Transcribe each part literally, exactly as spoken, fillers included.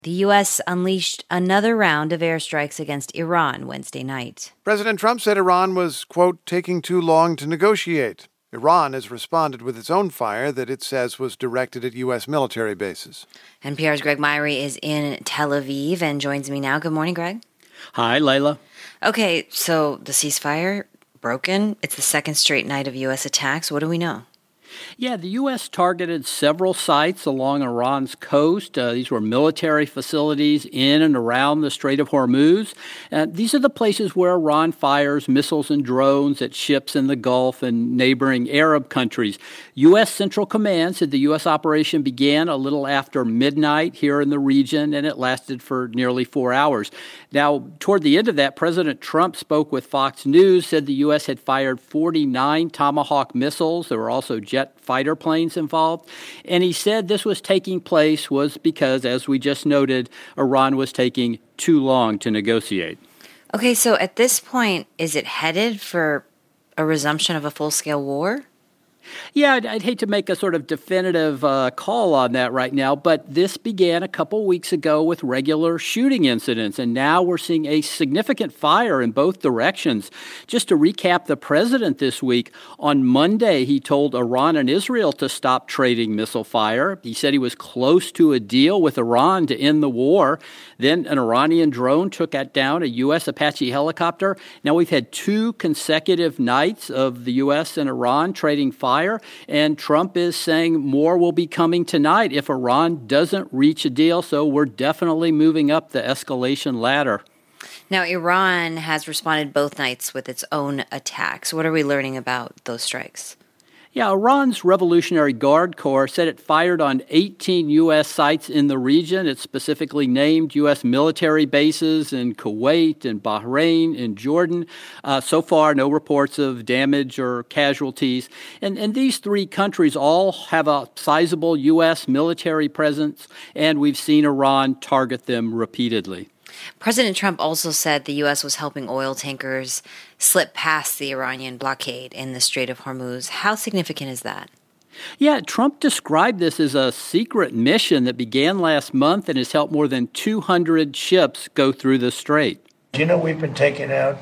The U S unleashed another round of airstrikes against Iran Wednesday night. President Trump said Iran was, quote, taking too long to negotiate. Iran has responded with its own fire that it says was directed at U S military bases. N P R's Greg Myrie is in Tel Aviv and joins me now. Good morning, Greg. Hi, Layla. Okay, so the ceasefire broken. It's the second straight night of U S attacks. What do we know? Yeah, the U S targeted several sites along Iran's coast. Uh, these were military facilities in and around the Strait of Hormuz. Uh, these are the places where Iran fires missiles and drones at ships in the Gulf and neighboring Arab countries. U S Central Command said the U S operation began a little after midnight here in the region, and it lasted for nearly four hours. Now, toward the end of that, President Trump spoke with Fox News, said the U S had fired forty-nine Tomahawk missiles. There were also jet fighter planes involved. And he said this was taking place was because, as we just noted, Iran was taking too long to negotiate. Okay, so at this point, is it headed for a resumption of a full-scale war? Yeah, I'd, I'd hate to make a sort of definitive uh, call on that right now, but this began a couple weeks ago with regular shooting incidents, and now we're seeing a significant fire in both directions. Just to recap the president this week, on Monday he told Iran and Israel to stop trading missile fire. He said he was close to a deal with Iran to end the war. Then an Iranian drone took down a U S Apache helicopter. Now we've had two consecutive nights of the U S and Iran trading fire. Fire, and Trump is saying more will be coming tonight if Iran doesn't reach a deal, so we're definitely moving up the escalation ladder. Now, Iran has responded both nights with its own attacks. What are we learning about those strikes? Yeah, Iran's Revolutionary Guard Corps said it fired on eighteen U S sites in the region. It specifically named U S military bases in Kuwait and Bahrain and Jordan. Uh, so far, no reports of damage or casualties. And, and these three countries all have a sizable U S military presence, and we've seen Iran target them repeatedly. President Trump also said the U S was helping oil tankers slip past the Iranian blockade in the Strait of Hormuz. How significant is that? Yeah, Trump described this as a secret mission that began last month and has helped more than two hundred ships go through the strait. Do you know we've been taking out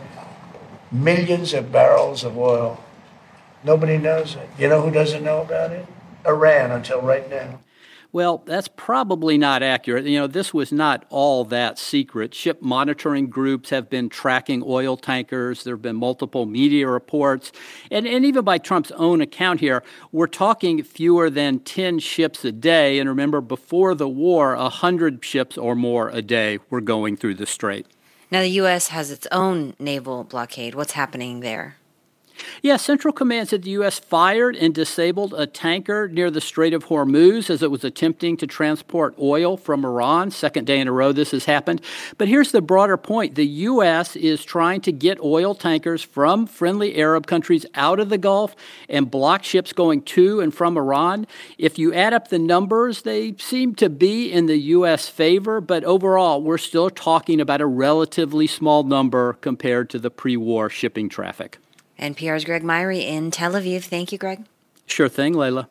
millions of barrels of oil? Nobody knows it. You know who doesn't know about it? Iran, until right now. Well, that's probably not accurate. You know, this was not all that secret. Ship monitoring groups have been tracking oil tankers. There have been multiple media reports. And, and even by Trump's own account here, we're talking fewer than ten ships a day. And remember, before the war, one hundred ships or more a day were going through the strait. Now, the U S has its own naval blockade. What's happening there? Yeah, Central Command said the U S fired and disabled a tanker near the Strait of Hormuz as it was attempting to transport oil from Iran. Second day in a row this has happened. But here's the broader point. The U S is trying to get oil tankers from friendly Arab countries out of the Gulf and block ships going to and from Iran. If you add up the numbers, they seem to be in the U S favor, but overall, we're still talking about a relatively small number compared to the pre-war shipping traffic. N P R's Greg Myrie in Tel Aviv. Thank you, Greg. Sure thing, Layla.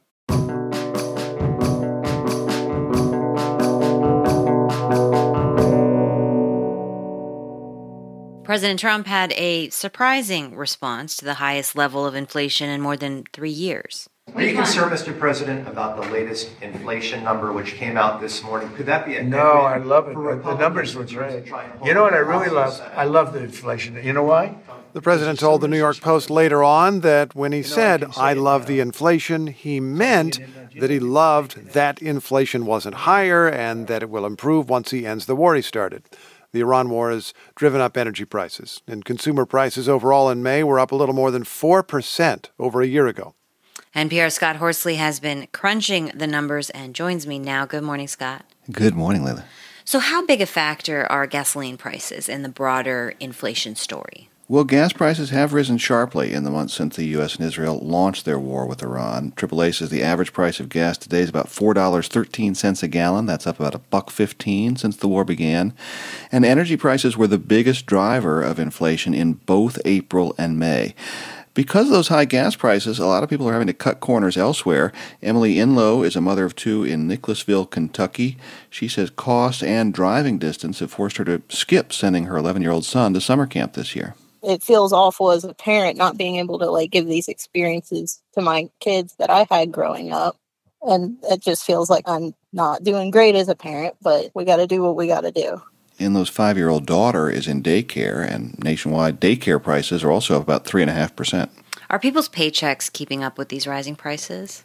President Trump had a surprising response to the highest level of inflation in more than three years. Are you concerned, Mister President, about the latest inflation number which came out this morning? Could that be a No, I love it. The numbers were great. You know what I really love? I love the inflation. You know why? The president told the New York Post later on that when he said, I love the inflation, he meant that he loved that inflation wasn't higher and that it will improve once he ends the war he started. The Iran war has driven up energy prices, and consumer prices overall in May were up a little more than four percent over a year ago. N P R's Scott Horsley has been crunching the numbers and joins me now. Good morning, Scott. Good morning, Layla. So how big a factor are gasoline prices in the broader inflation story? Well, gas prices have risen sharply in the months since the U S and Israel launched their war with Iran. triple A says the average price of gas today is about four dollars and thirteen cents a gallon. That's up about a buck fifteen since the war began. And energy prices were the biggest driver of inflation in both April and May. Because of those high gas prices, a lot of people are having to cut corners elsewhere. Emily Inlow is a mother of two in Nicholasville, Kentucky. She says cost and driving distance have forced her to skip sending her eleven-year-old son to summer camp this year. It feels awful as a parent not being able to like give these experiences to my kids that I had growing up. And it just feels like I'm not doing great as a parent, but we got to do what we got to do. Inlow's five-year-old daughter is in daycare, and nationwide daycare prices are also up about three point five percent. Are people's paychecks keeping up with these rising prices?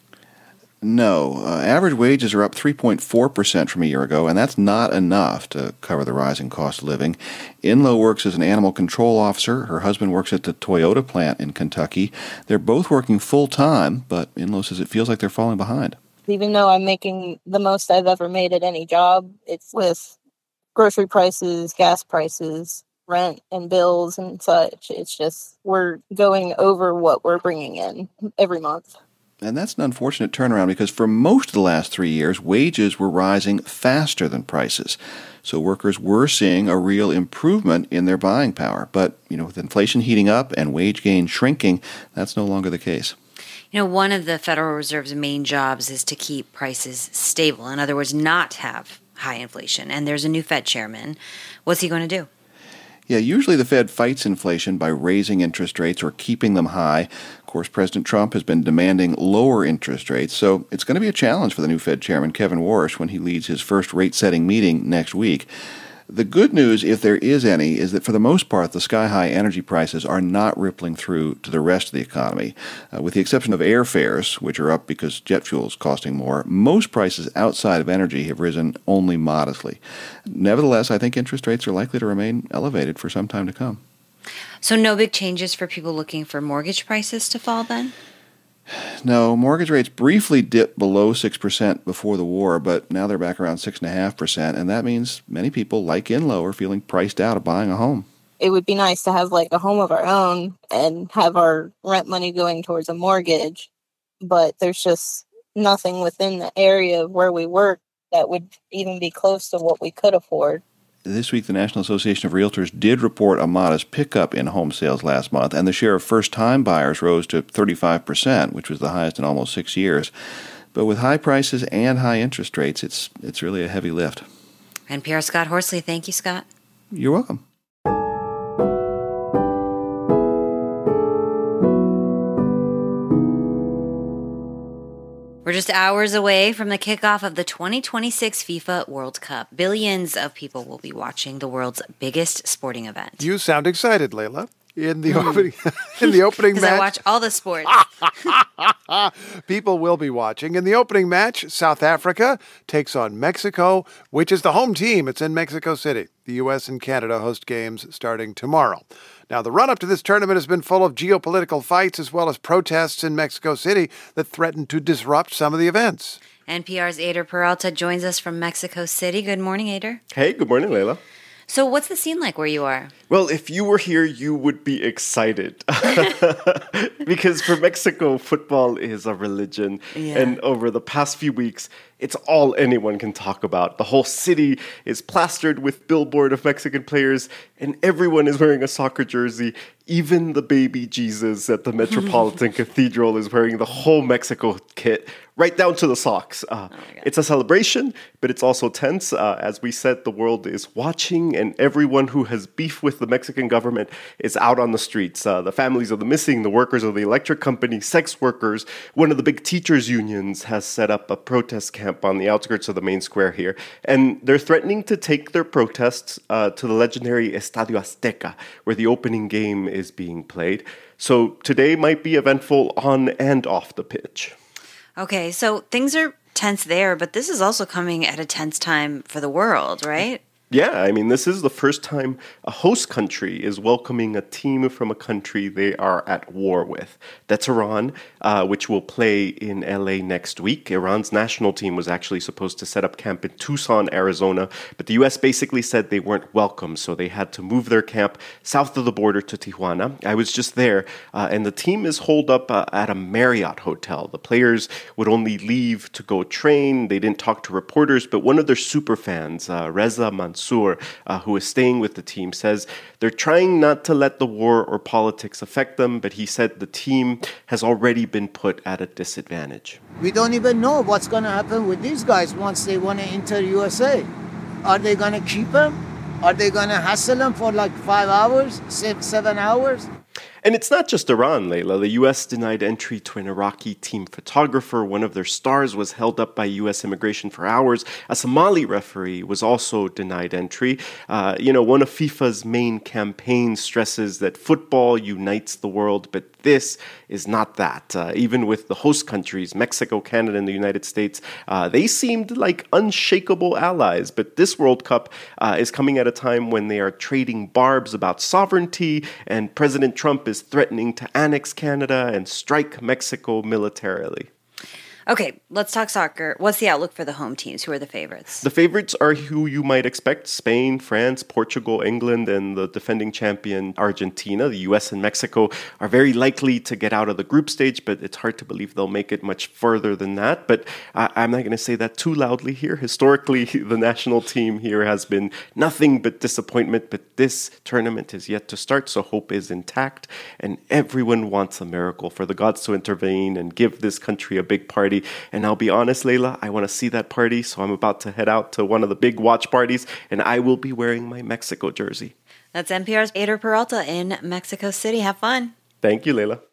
No. Uh, average wages are up three point four percent from a year ago, and that's not enough to cover the rising cost of living. Inlow works as an animal control officer. Her husband works at the Toyota plant in Kentucky. They're both working full-time, but Inlow says it feels like they're falling behind. Even though I'm making the most I've ever made at any job, it's with grocery prices, gas prices, rent and bills and such. It's just we're going over what we're bringing in every month. And that's an unfortunate turnaround because for most of the last three years, wages were rising faster than prices. So workers were seeing a real improvement in their buying power. But, you know, with inflation heating up and wage gain shrinking, that's no longer the case. You know, one of the Federal Reserve's main jobs is to keep prices stable. In other words, not have high inflation. And there's a new Fed chairman. What's he going to do? Yeah, usually the Fed fights inflation by raising interest rates or keeping them high. Of course, President Trump has been demanding lower interest rates, so it's going to be a challenge for the new Fed chairman, Kevin Warsh, when he leads his first rate-setting meeting next week. The good news, if there is any, is that for the most part, the sky-high energy prices are not rippling through to the rest of the economy. Uh, with the exception of airfares, which are up because jet fuel is costing more, most prices outside of energy have risen only modestly. Nevertheless, I think interest rates are likely to remain elevated for some time to come. So no big changes for people looking for mortgage prices to fall then? No, mortgage rates briefly dipped below six percent before the war, but now they're back around six point five percent, and that means many people, like Inlow, are feeling priced out of buying a home. It would be nice to have like a home of our own and have our rent money going towards a mortgage, but there's just nothing within the area of where we work that would even be close to what we could afford. This week, the National Association of Realtors did report a modest pickup in home sales last month, and the share of first-time buyers rose to thirty-five percent, which was the highest in almost six years. But with high prices and high interest rates, it's it's really a heavy lift. N P R Scott Horsley. Thank you, Scott. You're welcome. We're just hours away from the kickoff of the twenty twenty-six FIFA World Cup. Billions of people will be watching the world's biggest sporting event. You sound excited, Layla. In the opening, in the opening match, because I watch all the sports. People will be watching. In the opening match, South Africa takes on Mexico, which is the home team. It's in Mexico City. The U S and Canada host games starting tomorrow. Now, the run-up to this tournament has been full of geopolitical fights as well as protests in Mexico City that threaten to disrupt some of the events. N P R's Ader Peralta joins us from Mexico City. Good morning, Ader. Hey, good morning, Layla. So what's the scene like where you are? Well, if you were here, you would be excited. Because for Mexico, football is a religion. Yeah. And over the past few weeks, it's all anyone can talk about. The whole city is plastered with billboard of Mexican players, and everyone is wearing a soccer jersey. Even the baby Jesus at the Metropolitan Cathedral is wearing the whole Mexico kit, right down to the socks. Uh, oh it's a celebration, but it's also tense. Uh, as we said, the world is watching, and everyone who has beef with the Mexican government is out on the streets. Uh, the families of the missing, the workers of the electric company, sex workers. One of the big teachers' unions has set up a protest camp on the outskirts of the main square here, and they're threatening to take their protests uh, to the legendary Estadio Azteca, where the opening game is being played. So today might be eventful on and off the pitch. Okay, so things are tense there, but this is also coming at a tense time for the world, right? Yeah, I mean, this is the first time a host country is welcoming a team from a country they are at war with. That's Iran, uh, which will play in L A next week. Iran's national team was actually supposed to set up camp in Tucson, Arizona, but the U S basically said they weren't welcome, so they had to move their camp south of the border to Tijuana. I was just there, uh, and the team is holed up uh, at a Marriott hotel. The players would only leave to go train. They didn't talk to reporters, but one of their super fans, uh, Reza Mansour, Mansour, uh, who is staying with the team, says they're trying not to let the war or politics affect them, but he said the team has already been put at a disadvantage. We don't even know what's going to happen with these guys once they want to enter U S A. Are they going to keep them? Are they going to hassle them for like five hours, six, seven hours? And it's not just Iran, Layla. The U S denied entry to an Iraqi team photographer. One of their stars was held up by U S immigration for hours. A Somali referee was also denied entry. Uh, you know, one of FIFA's main campaigns stresses that football unites the world, but this is not that. Uh, even with the host countries, Mexico, Canada, and the United States, uh, they seemed like unshakable allies. But this World Cup uh, is coming at a time when they are trading barbs about sovereignty, and President Trump is threatening to annex Canada and strike Mexico militarily. Okay, let's talk soccer. What's the outlook for the home teams? Who are the favorites? The favorites are who you might expect: Spain, France, Portugal, England, and the defending champion Argentina. The U S and Mexico are very likely to get out of the group stage, but it's hard to believe they'll make it much further than that. But uh, I'm not going to say that too loudly here. Historically, the national team here has been nothing but disappointment, but this tournament is yet to start, so hope is intact, and everyone wants a miracle for the gods to intervene and give this country a big party. And I'll be honest, Layla, I want to see that party, so I'm about to head out to one of the big watch parties, and I will be wearing my Mexico jersey. That's N P R's Eder Peralta in Mexico City. Have fun. Thank you, Layla.